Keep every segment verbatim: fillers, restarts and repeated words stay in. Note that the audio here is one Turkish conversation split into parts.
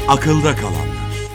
Akılda kalanlar.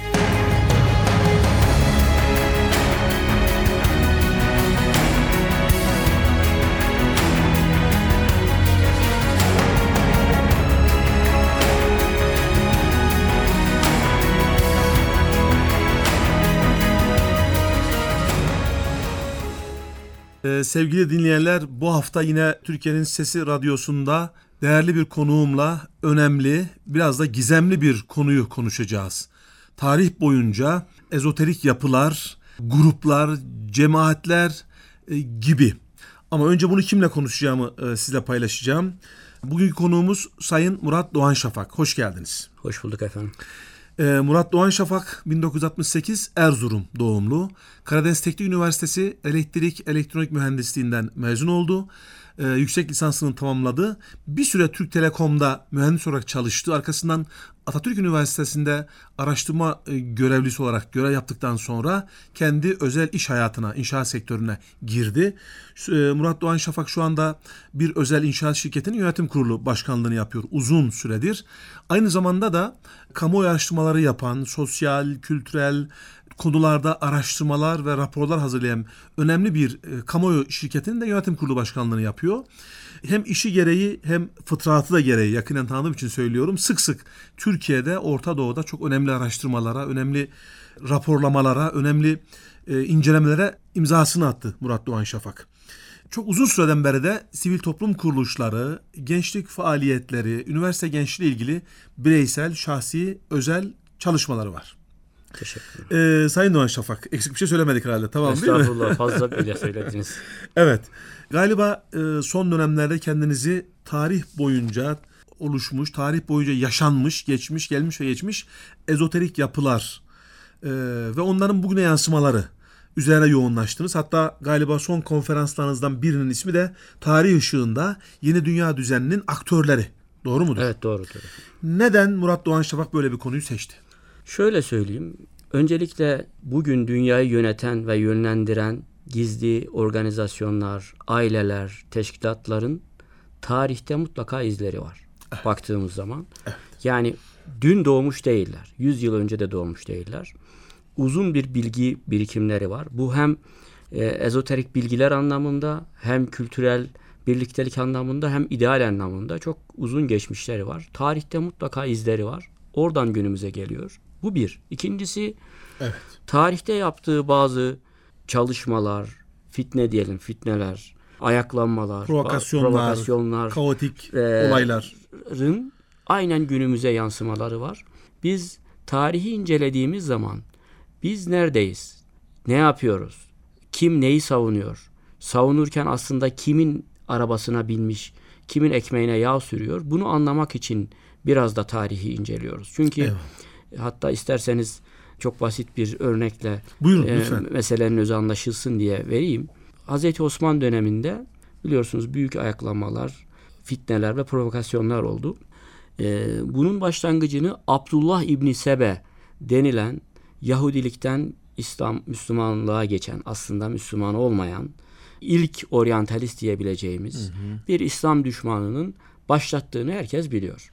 Ee, sevgili dinleyenler, bu hafta yine Türkiye'nin Sesi Radyosu'nda değerli bir konuğumla önemli, biraz da gizemli bir konuyu konuşacağız. Tarih boyunca ezoterik yapılar, gruplar, cemaatler e, gibi. Ama önce bunu kimle konuşacağımı e, sizle paylaşacağım. Bugünkü konuğumuz Sayın Murat Doğan Şafak. Hoş geldiniz. Hoş bulduk efendim. Ee, Murat Doğan Şafak bin dokuz yüz altmış sekiz Erzurum doğumlu. Karadeniz Teknik Üniversitesi Elektrik Elektronik Mühendisliğinden mezun oldu. Ee, yüksek lisansını tamamladı. Bir süre Türk Telekom'da mühendis olarak çalıştı. Arkasından Atatürk Üniversitesi'nde araştırma e, görevlisi olarak görev yaptıktan sonra kendi özel iş hayatına, inşaat sektörüne girdi. E, Murat Doğan Şafak şu anda bir özel inşaat şirketinin yönetim kurulu başkanlığını yapıyor uzun süredir. Aynı zamanda da kamuoyu araştırmaları yapan, sosyal, kültürel konularda araştırmalar ve raporlar hazırlayan önemli bir e, kamuoyu şirketinin de yönetim kurulu başkanlığını yapıyor. Hem işi gereği hem fıtratı da gereği, yakinen tanıdığım için söylüyorum, sık sık Türkiye'de, Orta Doğu'da çok önemli araştırmalara, önemli raporlamalara, önemli e, incelemelere imzasını attı Murat Doğan Şafak. Çok uzun süreden beri de sivil toplum kuruluşları, gençlik faaliyetleri, üniversite gençliği ilgili bireysel, şahsi, özel çalışmaları var. Teşekkür ederim. Ee, Sayın Doğan Şafak, eksik bir şey söylemedik herhalde, tamam değil mi? Estağfurullah, fazla bile söylediniz. Evet, galiba e, son dönemlerde kendinizi tarih boyunca oluşmuş, tarih boyunca yaşanmış, geçmiş, gelmiş ve geçmiş ezoterik yapılar e, ve onların bugüne yansımaları üzerine yoğunlaştınız. Hatta galiba son konferanslarınızdan birinin ismi de Tarih Işığında Yeni Dünya Düzeni'nin aktörleri. Doğru mudur? Evet, doğrudur. Neden Murat Doğan Şafak böyle bir konuyu seçti? Şöyle söyleyeyim. Öncelikle bugün dünyayı yöneten ve yönlendiren gizli organizasyonlar, aileler, teşkilatların tarihte mutlaka izleri var. Evet. Baktığımız zaman. Evet. Yani dün doğmuş değiller. Yüz yıl önce de doğmuş değiller. Uzun bir bilgi birikimleri var. Bu hem e, ezoterik bilgiler anlamında, hem kültürel birliktelik anlamında, hem ideal anlamında çok uzun geçmişleri var. Tarihte mutlaka izleri var. Oradan günümüze geliyor. Bu bir. İkincisi, evet, tarihte yaptığı bazı çalışmalar, fitne diyelim, fitneler, ayaklanmalar, provokasyonlar, provokasyonlar kaotik e, olayların aynen günümüze yansımaları var. Biz tarihi incelediğimiz zaman biz neredeyiz? Ne yapıyoruz? Kim neyi savunuyor? Savunurken aslında kimin arabasına binmiş, kimin ekmeğine yağ sürüyor? Bunu anlamak için biraz da tarihi inceliyoruz. Çünkü evet, hatta isterseniz çok basit bir örnekle buyurun, e, lütfen. meselenin özü anlaşılsın diye vereyim. Hazreti Osman döneminde biliyorsunuz büyük ayaklanmalar, fitneler ve provokasyonlar oldu. E, bunun başlangıcını Abdullah İbni Sebe denilen Yahudilikten İslam, Müslümanlığa geçen, aslında Müslüman olmayan ilk oryantalist diyebileceğimiz hı hı. bir İslam düşmanının başlattığını herkes biliyor.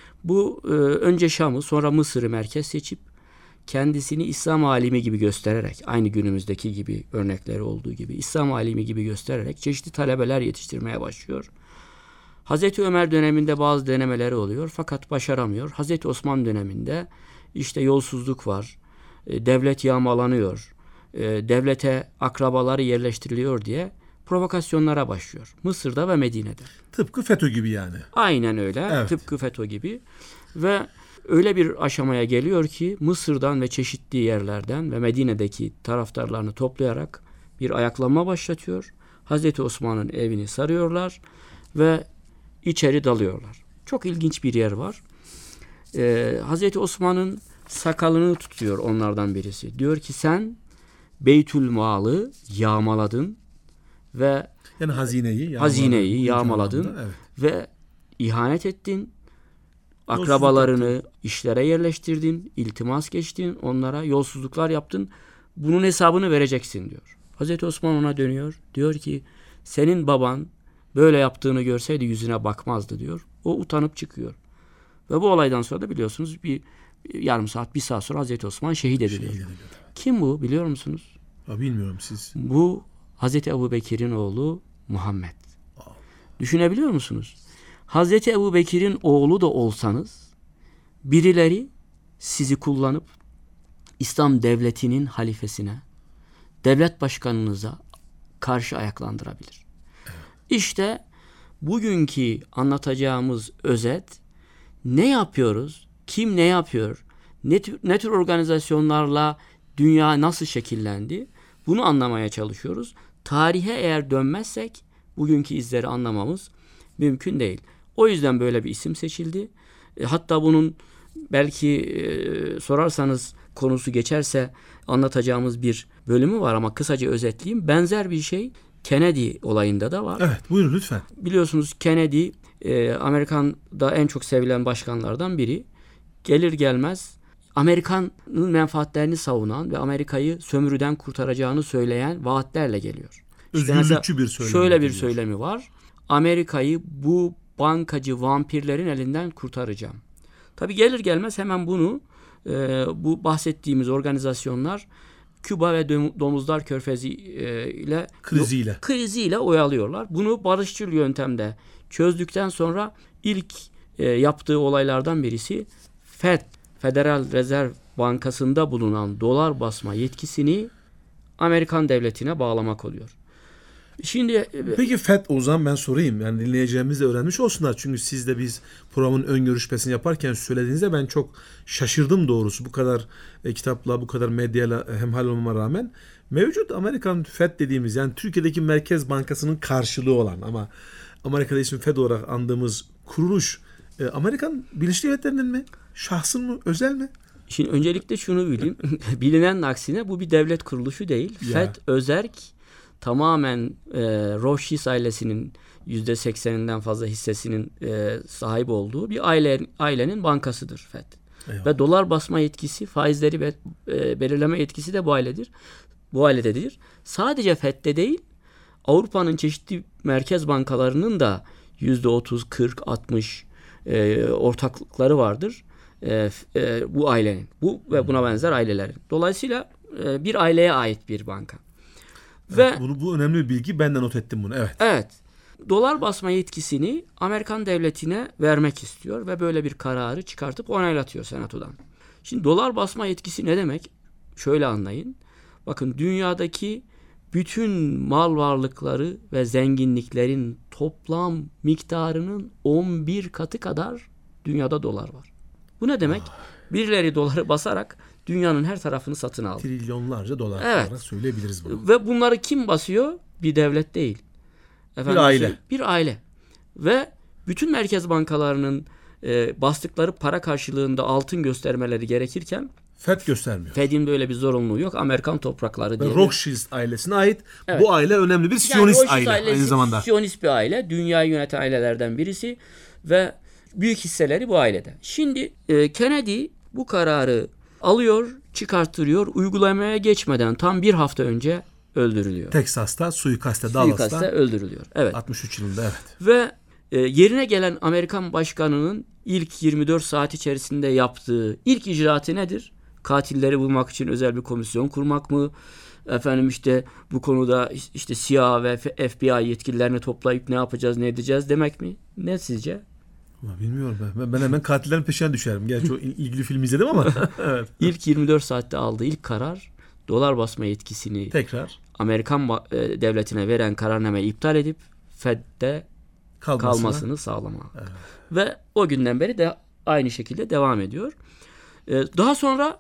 Bu e, önce Şam'ı, sonra Mısır'ı merkez seçip kendisini İslam alimi gibi göstererek, aynı günümüzdeki gibi örnekleri olduğu gibi İslam alimi gibi göstererek çeşitli talebeler yetiştirmeye başlıyor. Hazreti Ömer döneminde bazı denemeleri oluyor fakat başaramıyor. Hazreti Osman döneminde işte yolsuzluk var, e, devlet yağmalanıyor, e, devlete akrabaları yerleştiriliyor diye provokasyonlara başlıyor. Mısır'da ve Medine'de. Tıpkı FETÖ gibi yani. Aynen öyle. Evet. Tıpkı FETÖ gibi. Ve öyle bir aşamaya geliyor ki Mısır'dan ve çeşitli yerlerden ve Medine'deki taraftarlarını toplayarak bir ayaklanma başlatıyor. Hazreti Osman'ın evini sarıyorlar ve içeri dalıyorlar. Çok ilginç bir yer var. Ee, Hazreti Osman'ın sakalını tutuyor onlardan birisi. Diyor ki sen Beytül Mal'ı yağmaladın ve yani hazineyi yağmaladın, hazineyi yağmaladın evet. ve ihanet ettin. Akrabalarını işlere yerleştirdin, iltimas geçtin, onlara yolsuzluklar yaptın. Bunun hesabını vereceksin diyor. Hazreti Osman ona dönüyor. Diyor ki senin baban böyle yaptığını görseydi yüzüne bakmazdı diyor. O utanıp çıkıyor. Ve bu olaydan sonra da biliyorsunuz bir yarım saat, bir saat sonra Hazreti Osman şehit ediliyor. Şehit ediliyor. Kim bu biliyor musunuz? Ya bilmiyorum siz. Bu Hazreti Ebubekir'in oğlu Muhammed. Aa. Düşünebiliyor musunuz? Hazreti Ebubekir'in oğlu da olsanız birileri sizi kullanıp İslam devletinin halifesine, devlet başkanınıza karşı ayaklandırabilir. Evet. İşte bugünkü anlatacağımız özet, ne yapıyoruz, kim ne yapıyor, ne tür, ne tür organizasyonlarla dünya nasıl şekillendi, bunu anlamaya çalışıyoruz. Tarihe eğer dönmezsek bugünkü izleri anlamamız mümkün değil. O yüzden böyle bir isim seçildi. E, hatta bunun belki e, sorarsanız konusu geçerse anlatacağımız bir bölümü var ama kısaca özetleyeyim. Benzer bir şey Kennedy olayında da var. Evet, buyurun lütfen. Biliyorsunuz Kennedy e, Amerika'da en çok sevilen başkanlardan biri. Gelir gelmez Amerika'nın menfaatlerini savunan ve Amerika'yı sömürüden kurtaracağını söyleyen vaatlerle geliyor. İşte özgürlükçü bir söylemi. Şöyle bir diyor. söylemi var. Amerika'yı bu bankacı vampirlerin elinden kurtaracağım. Tabii gelir gelmez hemen bunu e, bu bahsettiğimiz organizasyonlar Küba ve Domuzlar Körfezi e, ile kriziyle kriziyle oyalıyorlar. Bunu barışçıl yöntemde çözdükten sonra ilk e, yaptığı olaylardan birisi Fed, Federal Rezerv Bankası'nda bulunan dolar basma yetkisini Amerikan devletine bağlamak oluyor. Şimdi peki Fed, o zaman ben sorayım. Yani dinleyeceğimiz de öğrenmiş olsunlar. Çünkü siz de biz programın ön görüşmesini yaparken söylediğinizde ben çok şaşırdım doğrusu. Bu kadar e, kitapla, bu kadar medyayla hemhal olmama rağmen mevcut Amerikan Fed dediğimiz, yani Türkiye'deki Merkez Bankası'nın karşılığı olan ama Amerika'da ismi Fed olarak andığımız kuruluş e, Amerikan Birleşik Devletleri'nin mi? Şahsın mı? Özel mi? Şimdi öncelikle şunu bileyim. Bilinenin aksine bu bir devlet kuruluşu değil. Ya. Fed özerk, tamamen e, Rothschild ailesinin yüzde sekseninden fazla hissesinin e, sahip olduğu bir aile ailenin bankasıdır Fed. Eyvallah. Ve dolar basma yetkisi, faizleri ve e, belirleme yetkisi de bu ailedir. Bu ailededir. Sadece Fed'de değil, Avrupa'nın çeşitli merkez bankalarının da yüzde otuz, kırk, altmış e, ortaklıkları vardır. E, e, bu ailenin, bu ve buna benzer ailelerin. Dolayısıyla e, bir aileye ait bir banka. Evet, ve bunu, bu önemli bir bilgi, ben de not ettim bunu. Evet. Evet. Dolar basma yetkisini Amerikan devletine vermek istiyor ve böyle bir kararı çıkartıp onaylatıyor Senato'dan. Şimdi dolar basma yetkisi ne demek? Şöyle anlayın. Bakın, dünyadaki bütün mal varlıkları ve zenginliklerin toplam miktarının on bir katı kadar dünyada dolar var. Bu ne demek? Birileri doları basarak dünyanın her tarafını satın aldı. Trilyonlarca dolar evet. olarak söyleyebiliriz bunu. Ve bunları kim basıyor? Bir devlet değil. Efendim, bir aile. Bir aile. Ve bütün merkez bankalarının e, bastıkları para karşılığında altın göstermeleri gerekirken Fed göstermiyor. Fed'in böyle bir zorunluluğu yok. Amerikan toprakları diye. Rothschild ailesine ait. Evet. Bu aile önemli bir Siyonist yani aile aynı zamanda. Siyonist bir aile. Dünyayı yöneten ailelerden birisi ve büyük hisseleri bu ailede. Şimdi e, Kennedy bu kararı alıyor, çıkarttırıyor. Uygulamaya geçmeden tam bir hafta önce öldürülüyor. Texas'ta, suikaste, Dallas'ta. Suikaste öldürülüyor. Evet. altmış üç yılında, evet. Ve e, yerine gelen Amerikan başkanının ilk yirmi dört saat içerisinde yaptığı ilk icraatı nedir? Katilleri bulmak için özel bir komisyon kurmak mı? Efendim işte bu konuda işte C I A ve F B I yetkililerini toplayıp ne yapacağız, ne edeceğiz demek mi? Ne sizce? Bilmiyorum ben. Ben hemen katillerin peşine düşerim. Gerçi o ilgili film izledim ama. Evet. İlk yirmi dört saatte aldığı ilk karar, dolar basma yetkisini tekrar Amerikan devletine veren kararnameyi iptal edip Fed'de Kalmasına. kalmasını sağlama. Evet. Ve o günden beri de aynı şekilde devam ediyor. Daha sonra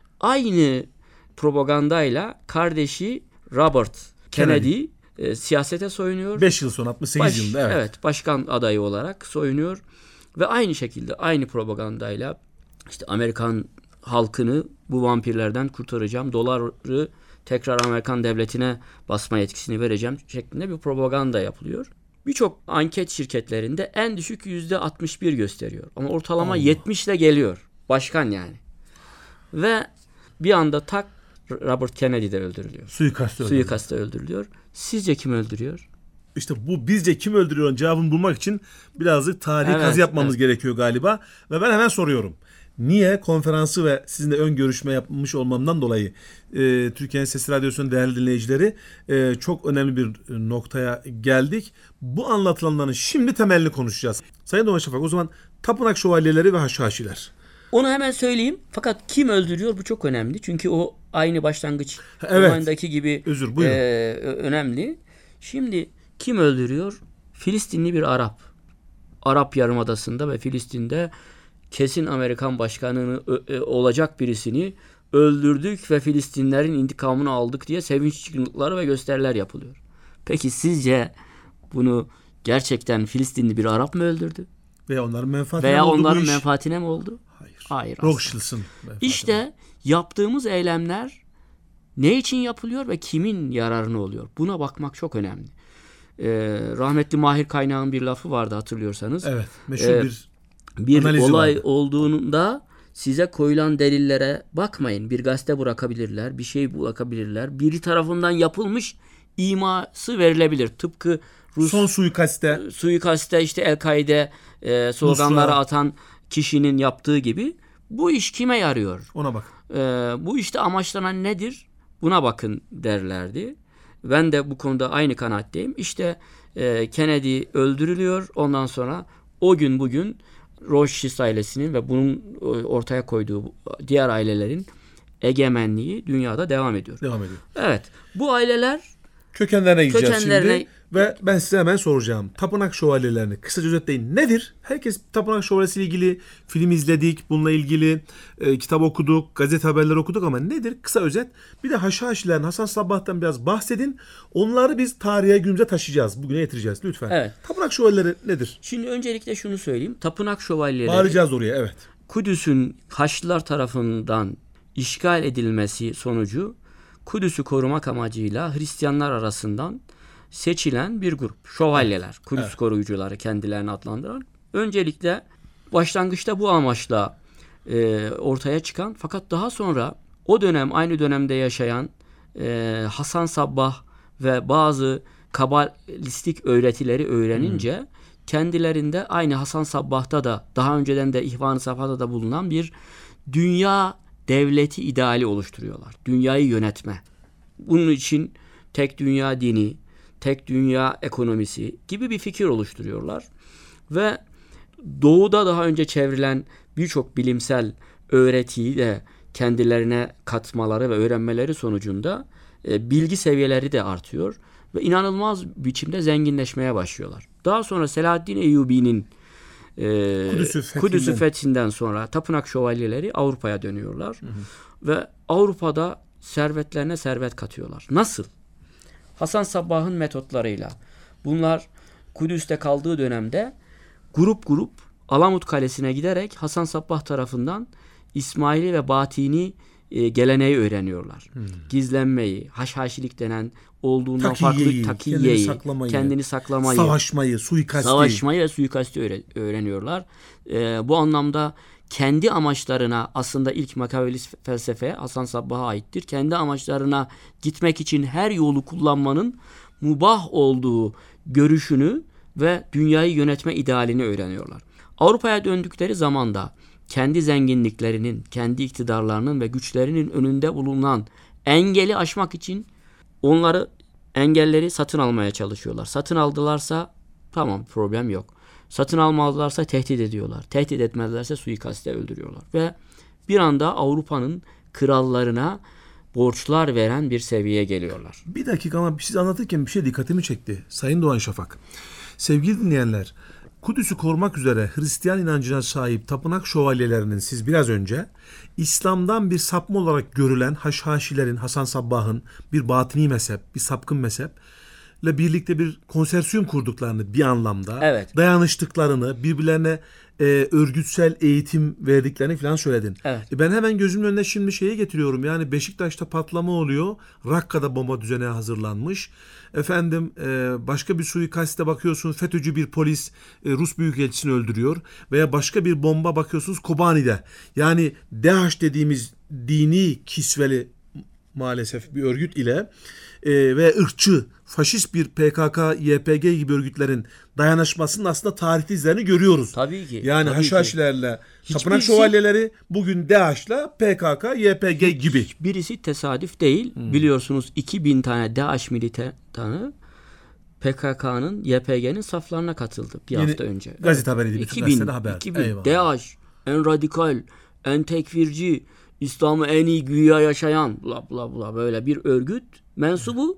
aynı propagandayla kardeşi Robert Kennedy, Kennedy. E, siyasete soyunuyor. beş yıl sonra altmış sekiz Baş, yılında evet. Evet, başkan adayı olarak soyunuyor ve aynı şekilde aynı propagandayla işte Amerikan halkını bu vampirlerden kurtaracağım, doları tekrar Amerikan devletine basma yetkisini vereceğim şeklinde bir propaganda yapılıyor. Birçok anket şirketlerinde en düşük yüzde altmış bir gösteriyor. Ama ortalama Allah. yetmiş ile geliyor. Başkan yani. Ve bir anda tak Robert Kennedy de öldürülüyor. Suikast'ta öldürülüyor. Suikast'ta öldürülüyor. Sizce kim öldürüyor? İşte bu bizce kim öldürüyor cevabını bulmak için birazcık tarihi evet, kazı yapmamız evet. gerekiyor galiba. Ve ben hemen soruyorum. Niye? Konferansı ve sizinle ön görüşme yapmış olmamdan dolayı e, Türkiye'nin Sesi Radyosu'nun değerli dinleyicileri e, çok önemli bir noktaya geldik. Bu anlatılanların şimdi temelini konuşacağız. Sayın Doğan Şafak, o zaman tapınak şövalyeleri ve haşhaşiler. Onu hemen söyleyeyim. Fakat kim öldürüyor bu çok önemli. Çünkü o aynı başlangıç evet. oyundaki gibi Özür, e, önemli. Şimdi kim öldürüyor? Filistinli bir Arap. Arap Yarımadası'nda ve Filistin'de kesin Amerikan başkanı e, olacak birisini öldürdük ve Filistinlerin intikamını aldık diye sevinç çığlıkları ve gösteriler yapılıyor. Peki sizce bunu gerçekten Filistinli bir Arap mı öldürdü? Veya onların menfaatine Veya mi oldu onların bu iş? menfaatine mi oldu? Hayır. Hayır. Rothschild'sın. İşte yaptığımız eylemler ne için yapılıyor ve kimin yararına oluyor? Buna bakmak çok önemli. Ee, rahmetli Mahir Kaynağ'ın bir lafı vardı, hatırlıyorsanız. Evet. Meşhur ee, bir bir olay vardı. olduğunda size koyulan delillere bakmayın. Bir gazete bırakabilirler, bir şey bırakabilirler. Biri tarafından yapılmış iması verilebilir. Tıpkı Rus son suikaste, suikaste işte El-Kaide e, sloganları Nusra. atan kişinin yaptığı gibi. Bu iş kime yarıyor? Ona bak. E, bu işte amaçlanan nedir? Buna bakın derlerdi. Ben de bu konuda aynı kanaatteyim. İşte e, Kennedy öldürülüyor. Ondan sonra o gün bugün Rothschild ailesinin ve bunun ortaya koyduğu diğer ailelerin egemenliği dünyada devam ediyor. Devam ediyor. Evet. Bu aileler kökenlerine gideceğiz kökenlerine... şimdi ve ben size hemen soracağım. Tapınak şövalyelerini kısaca özetleyin. Nedir? Herkes tapınak şövalyesiyle ilgili film izledik, bununla ilgili e, kitap okuduk, gazete haberleri okuduk ama nedir? Kısa özet. Bir de haşhaşilerin, Hasan Sabbah'tan biraz bahsedin. Onları biz tarihe, günümüze taşıyacağız. Bugüne getireceğiz lütfen. Evet. Tapınak şövalyeleri nedir? Şimdi öncelikle şunu söyleyeyim. Tapınak şövalyeleri Bağıracağız oraya, evet. Kudüs'ün Haçlılar tarafından işgal edilmesi sonucu Kudüs'ü korumak amacıyla Hristiyanlar arasından seçilen bir grup. Şövalyeler, Kudüs evet. koruyucuları kendilerini adlandıran. Öncelikle başlangıçta bu amaçla e, ortaya çıkan, fakat daha sonra o dönem aynı dönemde yaşayan e, Hasan Sabbah ve bazı kabalistik öğretileri öğrenince hmm. kendilerinde aynı Hasan Sabbah'ta da daha önceden de İhvan-ı Safa'da da bulunan bir dünya devleti ideali oluşturuyorlar. Dünyayı yönetme. Bunun için tek dünya dini, tek dünya ekonomisi gibi bir fikir oluşturuyorlar. Ve Doğu'da daha önce çevrilen birçok bilimsel öğretiyi de kendilerine katmaları ve öğrenmeleri sonucunda e, bilgi seviyeleri de artıyor ve inanılmaz biçimde zenginleşmeye başlıyorlar. Daha sonra Selahaddin Eyyubi'nin e, Kudüs'ü fethinden. Kudüs'ü fethinden sonra tapınak şövalyeleri Avrupa'ya dönüyorlar. Hı hı. Ve Avrupa'da servetlerine servet katıyorlar. Nasıl? Hasan Sabbah'ın metotlarıyla. Bunlar Kudüs'te kaldığı dönemde grup grup Alamut Kalesi'ne giderek Hasan Sabbah tarafından İsmaili ve Batini e, geleneği öğreniyorlar. Hmm. Gizlenmeyi, haşhaşilik denen olduğundan takiyeyi, farklı takiyeyi, kendini saklamayı, kendini saklamayı, savaşmayı, suikasti, savaşmayı ve suikasti öğre- öğreniyorlar. E, bu anlamda kendi amaçlarına, aslında ilk Makavelist felsefe Hasan Sabbah'a aittir. Kendi amaçlarına gitmek için her yolu kullanmanın mubah olduğu görüşünü ve dünyayı yönetme idealini öğreniyorlar. Avrupa'ya döndükleri zamanda kendi zenginliklerinin, kendi iktidarlarının ve güçlerinin önünde bulunan engeli aşmak için onları, engelleri satın almaya çalışıyorlar. Satın aldılarsa tamam, problem yok. Satın almadılarsa tehdit ediyorlar. Tehdit etmezlerse suikaste öldürüyorlar. Ve bir anda Avrupa'nın krallarına borçlar veren bir seviyeye geliyorlar. Bir dakika, ama siz anlatırken bir şey dikkatimi çekti Sayın Doğan Şafak. Sevgili dinleyenler, Kudüs'ü korumak üzere Hristiyan inancına sahip tapınak şövalyelerinin siz biraz önce İslam'dan bir sapma olarak görülen haşhaşilerin, Hasan Sabbah'ın bir batini mezhep, bir sapkın mezhep ile birlikte bir konsorsiyum kurduklarını, bir anlamda evet. dayanıştıklarını, birbirlerine e, örgütsel eğitim verdiklerini falan söyledin. Evet. E ben hemen gözümün önüne şimdi şeyi getiriyorum. Yani Beşiktaş'ta patlama oluyor. Rakka'da bomba düzeni hazırlanmış. Efendim e, başka bir suikaste bakıyorsun, FETÖ'cü bir polis e, Rus büyükelçisini öldürüyor. Veya başka bir bomba bakıyorsunuz Kobani'de. Yani DAEŞ dediğimiz dini kisveli maalesef bir örgüt ile e, ve ırkçı faşist bir P K K, Y P G gibi örgütlerin dayanışmasının aslında tarihte izlerini görüyoruz. Tabii ki. Yani tabii Haşhaşilerle ki. Tapınak Hiçbirisi- Şövalyeleri, bugün DAEŞ'la P K K, Y P G gibi. Birisi tesadüf değil. Hmm. Biliyorsunuz iki bin tane DAEŞ militanı P K K'nın, Y P G'nin saflarına katıldı bir Yeni hafta önce. Gazete haberiydi. iki Bütün bin, gazetede haber. iki bin. Eyvallah. DAEŞ en radikal, en tekfirci, İslam'ı en iyi güya yaşayan bla bla bla böyle bir örgüt mensubu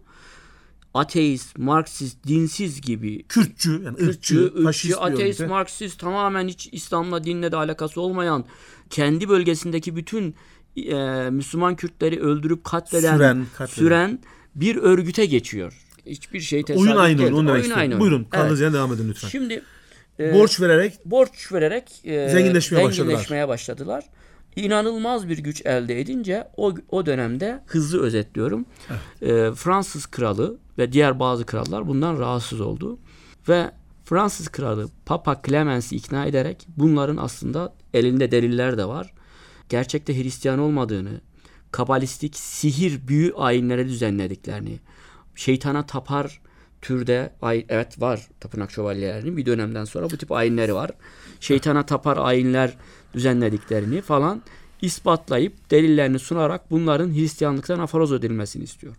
ateist, Marksist, dinsiz gibi Kürtçü, yani ırkçı, Kürtçü, faşist ırkçı, bir ateist, örgüt. Marksist, tamamen hiç İslam'la, dinle de alakası olmayan, kendi bölgesindeki bütün e, Müslüman Kürtleri öldürüp katleden, Süren, katleden. süren bir örgüte geçiyor. Hiçbir şey tesadüf Oyun aynı değildir. oyun. Onu demek Oyun istiyorum. aynı oyun. Buyurun. Kaldığınız Evet. yerden devam edin lütfen. Şimdi e, Borç vererek borç vererek e, Zenginleşmeye zenginleşmeye başladılar. İnanılmaz bir güç elde edince o o dönemde, hızlı özetliyorum. Evet. E, Fransız kralı ve diğer bazı krallar bundan rahatsız oldu ve Fransız kralı Papa Clemens'i ikna ederek bunların aslında elinde deliller de var. Gerçekte Hristiyan olmadığını, kabalistik sihir, büyü ayinleri düzenlediklerini, şeytana tapar türde ay, evet var tapınak şövalyelerinin bir dönemden sonra bu tip ayinleri var. Şeytana tapar ayinler düzenlediklerini falan ispatlayıp delillerini sunarak bunların Hristiyanlıktan aforoz edilmesini istiyor.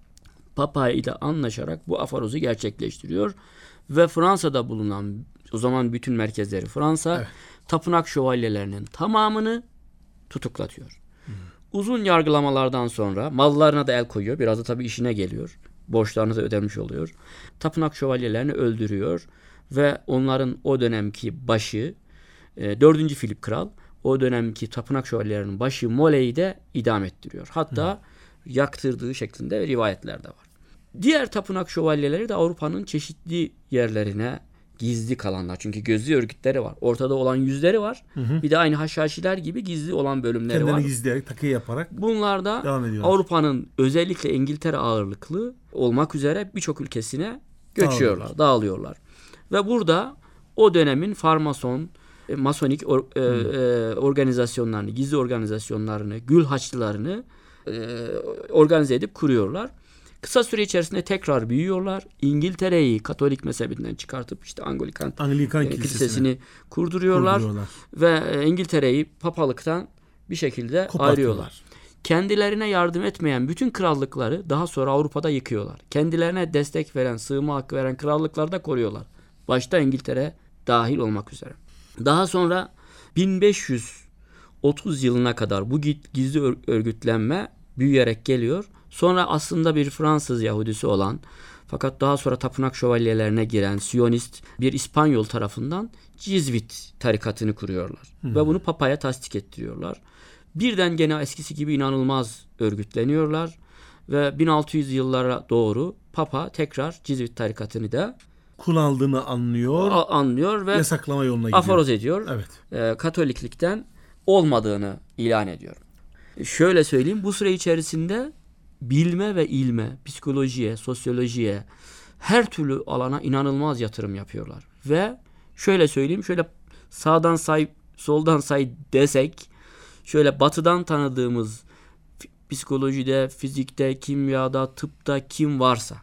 Papa ile anlaşarak bu aforozu gerçekleştiriyor ve Fransa'da bulunan, o zaman bütün merkezleri Fransa, evet. tapınak şövalyelerinin tamamını tutuklatıyor. Hmm. Uzun yargılamalardan sonra mallarına da el koyuyor. Biraz da tabii işine geliyor. Borçlarını da ödemiş oluyor. Tapınak şövalyelerini öldürüyor ve onların o dönemki başı, e, dördüncü Filip Kral, o dönemki tapınak şövalyelerinin başı Mole'yi de idam ettiriyor. Hatta hmm. yaktırdığı şeklinde rivayetler de var. Diğer tapınak şövalyeleri de Avrupa'nın çeşitli yerlerine gizli kalanlar. Çünkü gözlü örgütleri var. Ortada olan yüzleri var. Hı hı. Bir de aynı Haşhaşiler gibi gizli olan bölümleri Kendini var. Kendini gizleyerek, takı yaparak bunlar da Avrupa'nın özellikle İngiltere ağırlıklı olmak üzere birçok ülkesine göçüyorlar, dağılıyorlar. Ve burada o dönemin farmason, e, masonik or, e, e, organizasyonlarını, gizli organizasyonlarını, gül haçlılarını e, organize edip kuruyorlar. Kısa süre içerisinde tekrar büyüyorlar. İngiltere'yi Katolik mezhebinden çıkartıp işte Anglikan, Anglikan e, kilisesini kurduruyorlar, kurduruyorlar. Ve e, İngiltere'yi papalıktan bir şekilde ayırıyorlar. Kendilerine yardım etmeyen bütün krallıkları daha sonra Avrupa'da yıkıyorlar. Kendilerine destek veren, sığınma hakkı veren krallıkları da koruyorlar. Başta İngiltere dahil olmak üzere. Daha sonra bin beş yüz otuz yılına kadar bu gizli örgütlenme büyüyerek geliyor. Sonra aslında bir Fransız Yahudisi olan, fakat daha sonra tapınak şövalyelerine giren Siyonist bir İspanyol tarafından Cizvit tarikatını kuruyorlar. Hmm. Ve bunu Papa'ya tasdik ettiriyorlar. Birden gene eskisi gibi inanılmaz örgütleniyorlar. Ve bin altı yüz yıllara doğru Papa tekrar Cizvit tarikatını da kullandığını anlıyor. Anlıyor ve yasaklama yoluna gidiyor. Aforoz ediyor. Evet. E, Katoliklikten olmadığını ilan ediyor. Şöyle söyleyeyim, bu süre içerisinde bilme ve ilme, psikolojiye, sosyolojiye, her türlü alana inanılmaz yatırım yapıyorlar. Ve şöyle söyleyeyim, şöyle sağdan say, soldan say desek, şöyle batıdan tanıdığımız psikolojide, fizikte, kimyada, tıpta kim varsa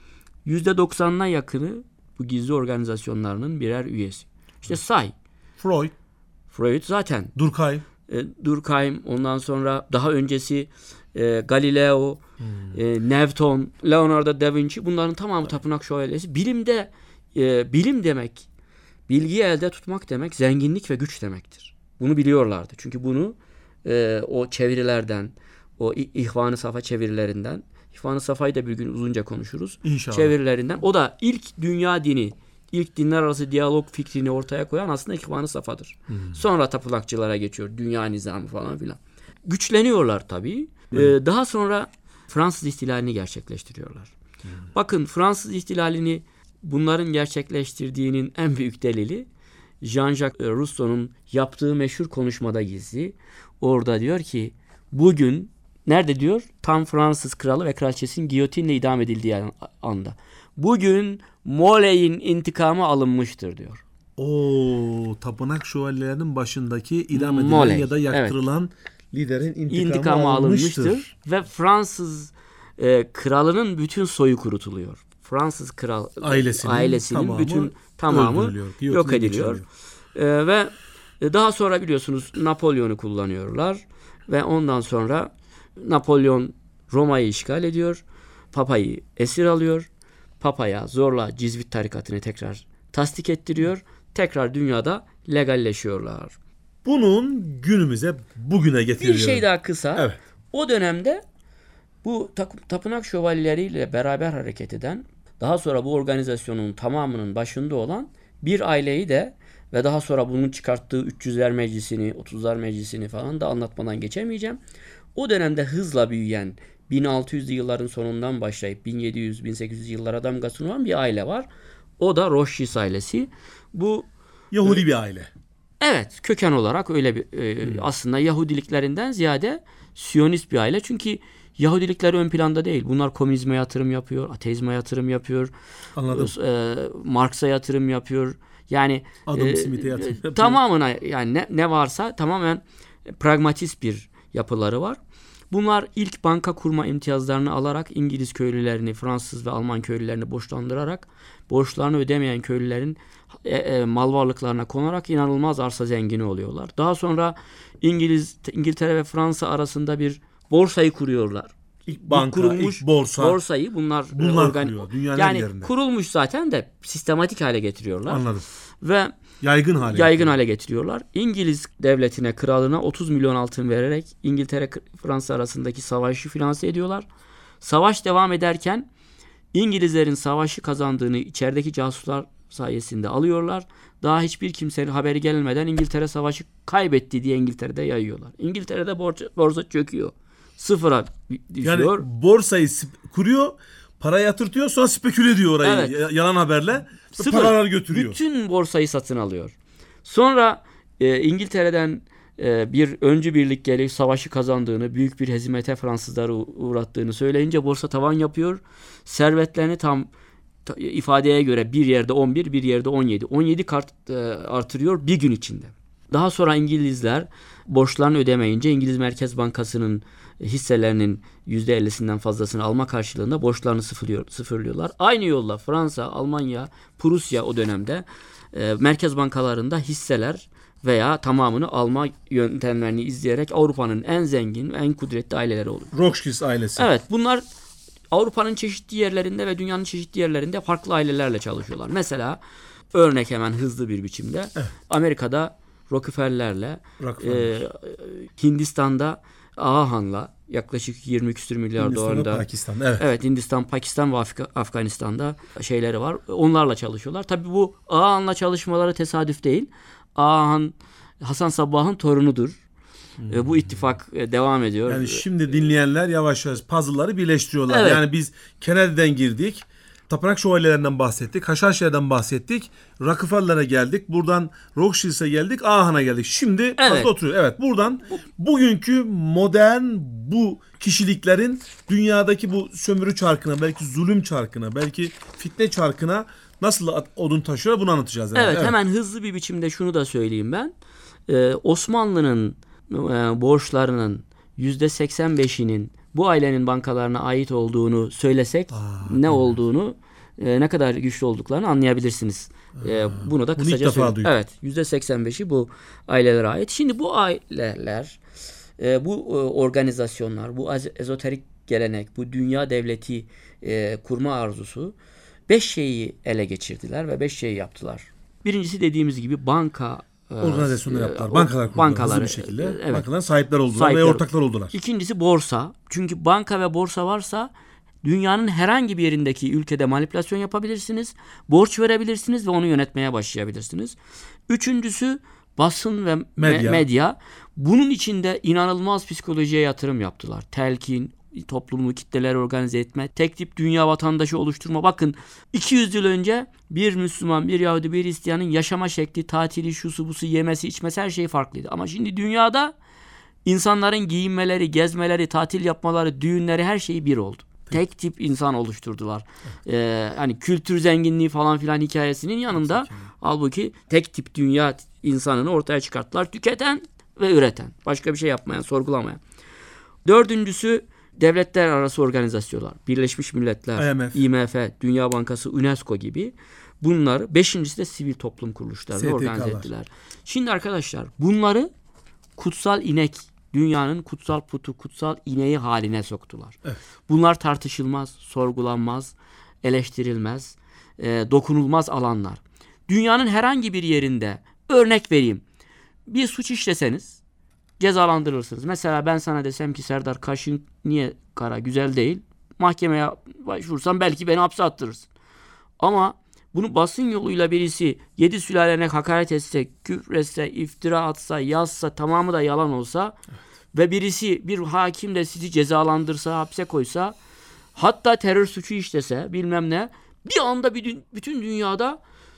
yüzde doksanına yakını bu gizli organizasyonlarının birer üyesi. İşte say. Freud. Freud zaten. Durkheim. E, Durkheim, ondan sonra daha öncesi e, Galileo, hmm. e, Newton, Leonardo da Vinci, bunların tamamı evet. tapınak şövalyesi. Bilimde e, bilim demek, bilgiyi elde tutmak demek, zenginlik ve güç demektir. Bunu biliyorlardı. Çünkü bunu e, o çevirilerden, o İhvan-ı Safa çevirilerinden, İhvan-ı Safa'yı da bir gün uzunca konuşuruz. İnşallah. Çevirilerinden. O da ilk dünya dini, İlk dinler arası diyalog fikrini ortaya koyan aslında İhvan-ı Safa'dır. Hmm. Sonra tapınakçılara geçiyor. Dünya nizamı falan filan. Güçleniyorlar tabii. Hmm. Ee, daha sonra Fransız ihtilalini gerçekleştiriyorlar. Hmm. Bakın, Fransız ihtilalini bunların gerçekleştirdiğinin en büyük delili Jean-Jacques Rousseau'nun yaptığı meşhur konuşmada gizli. Orada diyor ki, bugün nerede diyor? Tam Fransız kralı ve kraliçesinin giyotinle idam edildiği anda. Bugün Mole'in intikamı alınmıştır diyor. O tapınak şövalyelerinin başındaki idam edilen Moley, ya da yaktırılan evet. liderin intikamı, intikamı alınmıştır. alınmıştır ve Fransız e, kralının bütün soyu kurutuluyor. Fransız kral ailesinin, ailesinin tamamı bütün tamamı yok ediliyor. Ee, ve daha sonra biliyorsunuz Napolyon'u kullanıyorlar ve ondan sonra Napolyon Roma'yı işgal ediyor. Papa'yı esir alıyor. Papa'ya zorla Cizvit tarikatını tekrar tasdik ettiriyor. Tekrar dünyada legalleşiyorlar. Bunun günümüze, bugüne getiriliyor. Bir şey daha kısa. Evet. O dönemde bu tapınak şövalyeleriyle beraber hareket eden, daha sonra bu organizasyonun tamamının başında olan bir aileyi de ve daha sonra bunun çıkarttığı üç yüzler Meclisi'ni, otuzlar Meclisi'ni falan da anlatmadan geçemeyeceğim. O dönemde hızla büyüyen, bin altı yüzlü yılların sonundan başlayıp bin yedi yüz bin sekiz yüz yıllara damgasını vuran bir aile var. O da Rothschild ailesi. Bu Yahudi e, bir aile. Evet, köken olarak öyle bir e, hmm. aslında Yahudiliklerinden ziyade Siyonist bir aile. Çünkü Yahudilikler ön planda değil. Bunlar komünizme yatırım yapıyor, ateizme yatırım yapıyor. Anladım. E, Marx'a yatırım yapıyor. Yani Adam e, Smith'e yatırım yapıyor. Tamamına yani ne, ne varsa tamamen pragmatist bir yapıları var. Bunlar ilk banka kurma imtiyazlarını alarak İngiliz köylülerini, Fransız ve Alman köylülerini borçlandırarak, borçlarını ödemeyen köylülerin e, e, mal varlıklarına konarak inanılmaz arsa zengini oluyorlar. Daha sonra İngiliz, İngiltere ve Fransa arasında bir borsayı kuruyorlar. İlk banka, ilk, kurulmuş ilk borsa. Borsayı bunlar, bunlar organi- kuruyor. Dünyanın yani yerinde. Kurulmuş zaten de sistematik hale getiriyorlar. Anladım. Ve yaygın hale yaygın getiriyor. hale getiriyorlar. İngiliz devletine, kralına otuz milyon altın vererek İngiltere Fransa arasındaki savaşı finanse ediyorlar. Savaş devam ederken İngilizlerin savaşı kazandığını içerideki casuslar sayesinde alıyorlar. Daha hiçbir kimsenin haberi gelmeden İngiltere savaşı kaybetti diye İngiltere'de yayıyorlar. İngiltere'de borsa, borsa çöküyor. Sıfıra düşüyor. Yani borsayı kuruyor, para yatırtıyor, sonra speküle ediyor orayı evet. yalan haberle. Paralar götürüyor. Bütün borsayı satın alıyor. Sonra e, İngiltere'den e, bir öncü birlik gelip savaşı kazandığını, büyük bir hezimete Fransızları uğrattığını söyleyince borsa tavan yapıyor. Servetlerini tam ta, ifadeye göre bir yerde on bir, bir yerde on yedi. on yedi kart e, artırıyor bir gün içinde. Daha sonra İngilizler borçlarını ödemeyince İngiliz Merkez Bankası'nın hisselerinin yüzde ellisinden fazlasını alma karşılığında borçlarını sıfırlıyor, sıfırlıyorlar. Aynı yolla Fransa, Almanya, Prusya o dönemde e, merkez bankalarında hisseler veya tamamını alma yöntemlerini izleyerek Avrupa'nın en zengin, en kudretli aileleri oluyor. Rothschild ailesi. Evet, bunlar Avrupa'nın çeşitli yerlerinde ve dünyanın çeşitli yerlerinde farklı ailelerle çalışıyorlar. Mesela örnek hemen hızlı bir biçimde evet. Amerika'da Rockefeller'le, Rockefeller. e, Hindistan'da Aga Han'la yaklaşık yirmi küsur milyar dolarında. Pakistan'da evet. Evet, Hindistan, Pakistan ve Afga, Afganistan'da şeyleri var. Onlarla çalışıyorlar. Tabii bu Aga Han'la çalışmaları tesadüf değil. Aga Han Hasan Sabbah'ın torunudur. Hmm. E, bu ittifak e, devam ediyor. Yani şimdi dinleyenler yavaş yavaş puzzle'ları birleştiriyorlar. Evet. Yani biz Kennedy'den girdik. Tapınak şövalyelerinden bahsettik. Haşhaşi'den bahsettik. Rockefeller'e geldik. Buradan Rothschild'e geldik. Ahan'a geldik. Şimdi evet. puzzle oturuyor. Evet, buradan bugünkü modern bu kişiliklerin dünyadaki bu sömürü çarkına, belki zulüm çarkına, belki fitne çarkına nasıl odun taşıyor bunu anlatacağız. Yani. Evet, evet, hemen hızlı bir biçimde şunu da söyleyeyim ben. Ee, Osmanlı'nın e, borçlarının yüzde seksen beşinin bu ailenin bankalarına ait olduğunu söylesek Aa, ne evet. olduğunu, e, ne kadar güçlü olduklarını anlayabilirsiniz. E, bunu da kısaca söyleyeyim. Evet, yüzde seksen beşi bu ailelere ait. Şimdi bu aileler, e, bu e, organizasyonlar, bu ezoterik gelenek, bu dünya devleti e, kurma arzusu beş şeyi ele geçirdiler ve beş şeyi yaptılar. Birincisi dediğimiz gibi banka organizasyonlar yaptılar. Bankalar kurdular. Bankalar, hızlı bir şekilde. Evet. Bankalar sahipler oldular sahipler. ve ortaklar oldular. İkincisi borsa. Çünkü banka ve borsa varsa dünyanın herhangi bir yerindeki ülkede manipülasyon yapabilirsiniz. Borç verebilirsiniz ve onu yönetmeye başlayabilirsiniz. Üçüncüsü basın ve medya. medya. Bunun içinde inanılmaz psikolojiye yatırım yaptılar. Telkin, toplumu kitleler organize etme, tek tip dünya vatandaşı oluşturma. Bakın iki yüz yıl önce bir Müslüman, bir Yahudi, bir Hristiyanın yaşama şekli, tatili, şusu busu, yemesi, içmesi her şey farklıydı. Ama şimdi dünyada insanların giyinmeleri, gezmeleri, tatil yapmaları, düğünleri her şeyi bir oldu. Tek tip insan oluşturdular. Evet. Ee, hani kültür zenginliği falan filan hikayesinin yanında evet, halbuki tek tip dünya insanını ortaya çıkarttılar. Tüketen ve üreten. Başka bir şey yapmayan, sorgulamayan. Dördüncüsü devletler arası organizasyonlar, Birleşmiş Milletler, I M F, I M F, Dünya Bankası, UNESCO gibi bunları, beşincisi de sivil toplum kuruluşlarını organize ettiler. Şimdi arkadaşlar bunları kutsal inek, dünyanın kutsal putu, kutsal ineği haline soktular. Evet. Bunlar tartışılmaz, sorgulanmaz, eleştirilmez, e, dokunulmaz alanlar. Dünyanın herhangi bir yerinde, örnek vereyim, bir suç işleseniz cezalandırırsınız. Mesela ben sana desem ki Serdar kaşın niye kara, güzel değil. Mahkemeye başvursam belki beni hapse attırırsın. Ama bunu basın yoluyla birisi yedi sülalene hakaret etse, küfretse, iftira atsa, yazsa, tamamı da yalan olsa, evet, ve birisi, bir hakim de sizi cezalandırsa, hapse koysa, hatta terör suçu işlese, bilmem ne, bir anda bütün, bütün dünyada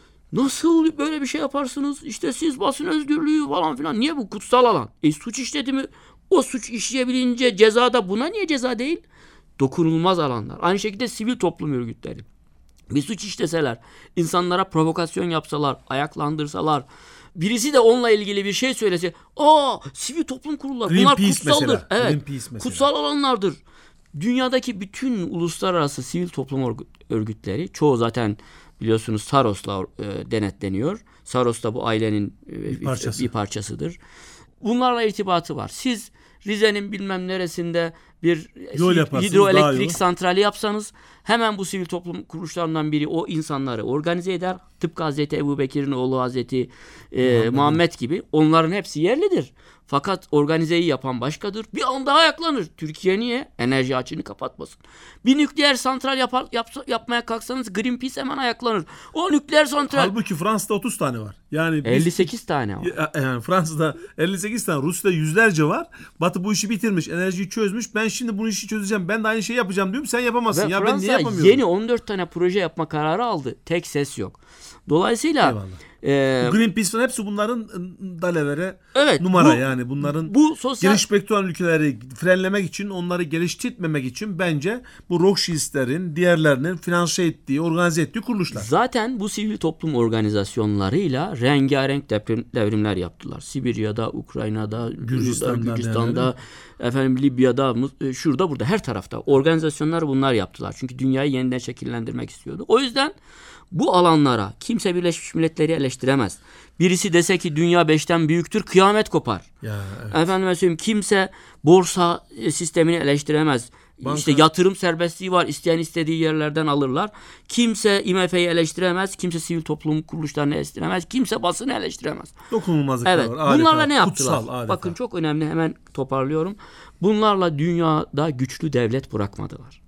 nasıl böyle bir şey yaparsınız? İşte siz basın özgürlüğü falan filan. Niye bu kutsal alan? E suç işledi mi? O suç işleyebilince cezada buna niye ceza değil? Dokunulmaz alanlar. Aynı şekilde sivil toplum örgütleri. Bir suç işleseler, insanlara provokasyon yapsalar, ayaklandırsalar, birisi de onunla ilgili bir şey söylese, aa sivil toplum kurulları bunlar kutsaldır. Mesela. Evet. Kutsal alanlardır. Dünyadaki bütün uluslararası sivil toplum örgütleri, çoğu zaten biliyorsunuz Soros'la e, denetleniyor. Soros da bu ailenin e, bir, parçası. bir parçasıdır. Bunlarla irtibatı var. Siz Rize'nin bilmem neresinde bir hidroelektrik santrali yapsanız hemen bu sivil toplum kuruluşlarından biri o insanları organize eder. Tıpkı Hazreti Ebubekir'in oğlu Hazreti e, Muhammed. Muhammed gibi. Onların hepsi yerlidir. Fakat organizeyi yapan başkadır. Bir anda ayaklanır. Türkiye niye? Enerji açığını kapatmasın. Bir nükleer santral yapar, yap, yapmaya kalksanız Greenpeace hemen ayaklanır. O nükleer santral... Halbuki Fransa'da otuz tane var. Yani biz, elli sekiz tane var. Yani Fransa'da elli sekiz tane, Rusya'da yüzlerce var. Batı bu işi bitirmiş, enerjiyi çözmüş. Ben şimdi bu işi çözeceğim. Ben de aynı şeyi yapacağım diyorum. Sen yapamazsın. Ve ya Fransa ben niye yapamıyorum? yeni on dört tane proje yapma kararı aldı. Tek ses yok. Dolayısıyla e, Greenpeace'in hepsi bunların dalevere evet, numara bu, yani bunların bu sosyal... gelişmekte olan ülkeleri frenlemek için, onları geliştirmemek için bence bu Rothschild'lerin, diğerlerinin finanse ettiği, organize ettiği kuruluşlar. Zaten bu sivil toplum organizasyonlarıyla rengarenk devrim, devrimler yaptılar. Sibirya'da, Ukrayna'da, Gürcistan'da, Gürcistan'da efendim Libya'da, şurada burada her tarafta organizasyonlar bunlar yaptılar. Çünkü dünyayı yeniden şekillendirmek istiyordu. O yüzden bu alanlara kimse Birleşmiş Milletleri eleştiremez. Birisi dese ki dünya beşten büyüktür, kıyamet kopar. Ya, evet. Efendime söyleyeyim, kimse borsa sistemini eleştiremez. Banka. İşte yatırım serbestliği var. İsteyen istediği yerlerden alırlar. Kimse I M F'yi eleştiremez. Kimse sivil toplum kuruluşlarını eleştiremez. Kimse basını eleştiremez. Dokunulmazlıklar evet. var. Adeta. Bunlarla ne yaptılar? Kutsal, bakın çok önemli, hemen toparlıyorum. Bunlarla dünyada güçlü devlet bırakmadılar.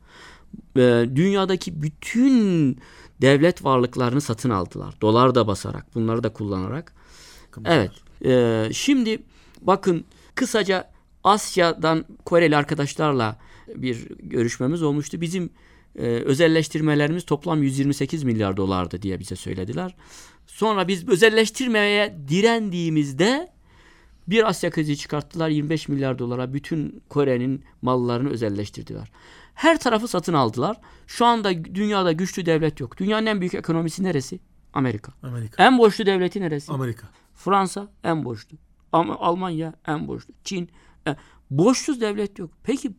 Ee, dünyadaki bütün devlet varlıklarını satın aldılar. Dolar da basarak, bunları da kullanarak. Evet. E, şimdi bakın kısaca Asya'dan Koreli arkadaşlarla bir görüşmemiz olmuştu. Bizim e, özelleştirmelerimiz toplam yüz yirmi sekiz milyar dolardı diye bize söylediler. Sonra biz özelleştirmeye direndiğimizde bir Asya krizi çıkarttılar. yirmi beş milyar dolara bütün Kore'nin mallarını özelleştirdiler. Her tarafı satın aldılar. Şu anda dünyada güçlü devlet yok. Dünyanın en büyük ekonomisi neresi? Amerika. Amerika. En borçlu devleti neresi? Amerika. Fransa en borçlu. Ama Almanya en borçlu. Çin. En... Borçsuz devlet yok. Peki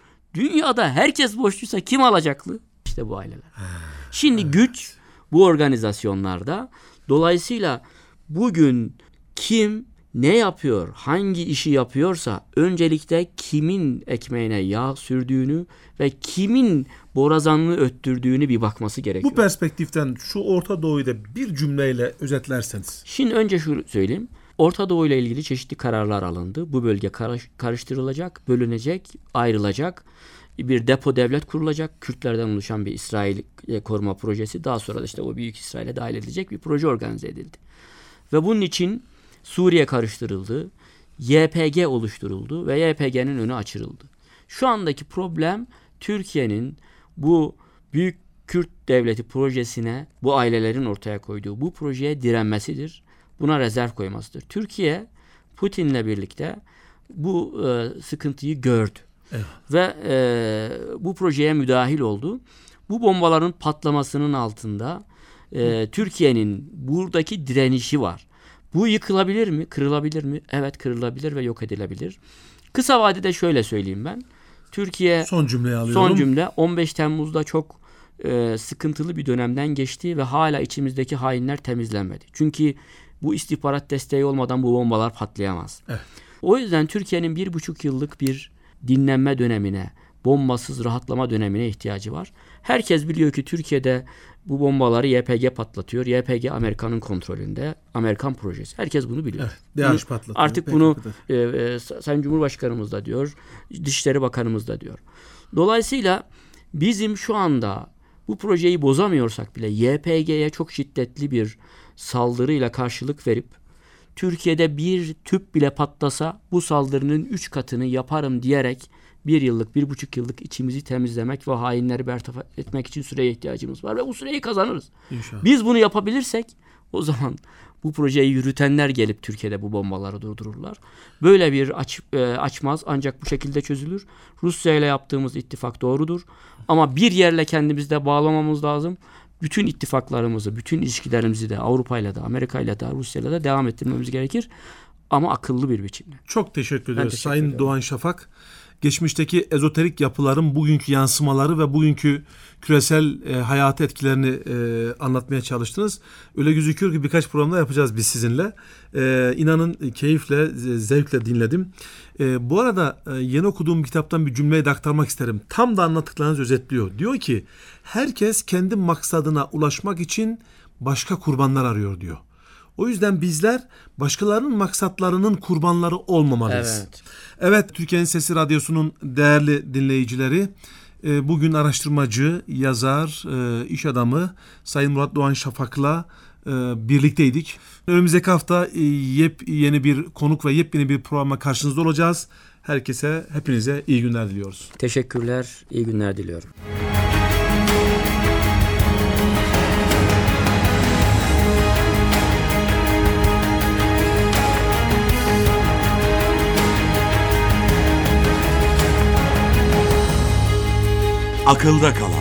dünyada herkes borçluysa kim alacaklı? İşte bu aileler. Şimdi evet. Güç bu organizasyonlarda. Dolayısıyla bugün kim ne yapıyor, hangi işi yapıyorsa öncelikle kimin ekmeğine yağ sürdüğünü ve kimin borazanını öttürdüğünü bir bakması gerekiyor. Bu perspektiften şu Orta Doğu'yu da bir cümleyle özetlerseniz. Şimdi önce şunu söyleyeyim. Orta Doğu ile ilgili çeşitli kararlar alındı. Bu bölge karış, karıştırılacak, bölünecek, ayrılacak. Bir depo devlet kurulacak. Kürtlerden oluşan bir İsrail koruma projesi. Daha sonra da işte o büyük İsrail'e dahil edilecek bir proje organize edildi. Ve bunun için Suriye karıştırıldı, Y P G oluşturuldu ve Y P G'nin önü açıldı. Şu andaki problem Türkiye'nin bu büyük Kürt devleti projesine, bu ailelerin ortaya koyduğu bu projeye direnmesidir. Buna rezerv koymasıdır. Türkiye Putin'le birlikte bu e, sıkıntıyı gördü. Evet. Ve e, bu projeye müdahil oldu. Bu bombaların patlamasının altında e, Türkiye'nin buradaki direnişi var. Bu yıkılabilir mi? Kırılabilir mi? Evet, kırılabilir ve yok edilebilir. Kısa vadede şöyle söyleyeyim ben. Türkiye son cümleyi alıyorum. Son cümle on beş Temmuz'da çok e, sıkıntılı bir dönemden geçti ve hala içimizdeki hainler temizlenmedi. Çünkü bu istihbarat desteği olmadan bu bombalar patlayamaz. Evet. O yüzden Türkiye'nin bir buçuk yıllık bir dinlenme dönemine, bombasız rahatlama dönemine ihtiyacı var. Herkes biliyor ki Türkiye'de bu bombaları Y P G patlatıyor. Y P G Amerika'nın kontrolünde. Amerikan projesi. Herkes bunu biliyor. Evet, DAEŞ patlatıyor. Artık P K K'da. Bunu e, e, Sayın Cumhurbaşkanımız da diyor. Dışişleri Bakanımız da diyor. Dolayısıyla bizim şu anda bu projeyi bozamıyorsak bile Y P G'ye çok şiddetli bir saldırıyla karşılık verip Türkiye'de bir tüp bile patlasa bu saldırının üç katını yaparım diyerek bir yıllık, bir buçuk yıllık içimizi temizlemek ve hainleri bertaraf etmek için süreye ihtiyacımız var ve bu süreyi kazanırız. İnşallah. Biz bunu yapabilirsek o zaman bu projeyi yürütenler gelip Türkiye'de bu bombaları durdururlar. Böyle bir aç, e, açmaz ancak bu şekilde çözülür. Rusya ile yaptığımız ittifak doğrudur. Ama bir yerle kendimizi de bağlamamız lazım. Bütün ittifaklarımızı, bütün ilişkilerimizi de Avrupa ile de, Amerika ile de, Rusya ile de devam ettirmemiz gerekir. Ama akıllı bir biçimde. Çok teşekkür ederiz teşekkür Sayın ederim. Doğan Şafak. Geçmişteki ezoterik yapıların bugünkü yansımaları ve bugünkü küresel e, hayatı etkilerini e, anlatmaya çalıştınız. Öyle gözüküyor ki birkaç programda yapacağız biz sizinle. E, inanın keyifle, zevkle dinledim. E, bu arada e, yeni okuduğum kitaptan bir cümleyi de aktarmak isterim. Tam da anlattıklarınızı özetliyor. Diyor ki herkes kendi maksadına ulaşmak için başka kurbanlar arıyor diyor. O yüzden bizler başkalarının maksatlarının kurbanları olmamalıyız. Evet. Evet, Türkiye'nin Sesi Radyosu'nun değerli dinleyicileri, bugün araştırmacı, yazar, iş adamı Sayın Murat Doğan Şafak'la birlikteydik. Önümüzdeki hafta yepyeni bir konuk ve yepyeni bir programa karşınızda olacağız. Herkese, hepinize iyi günler diliyoruz. Teşekkürler, iyi günler diliyorum. Akılda kalan.